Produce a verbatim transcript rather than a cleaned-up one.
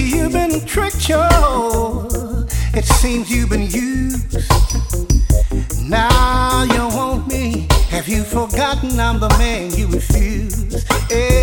see you've been tricked, yo. It seems you've been used. Now you want me. Have you forgotten I'm the man you refuse? Hey.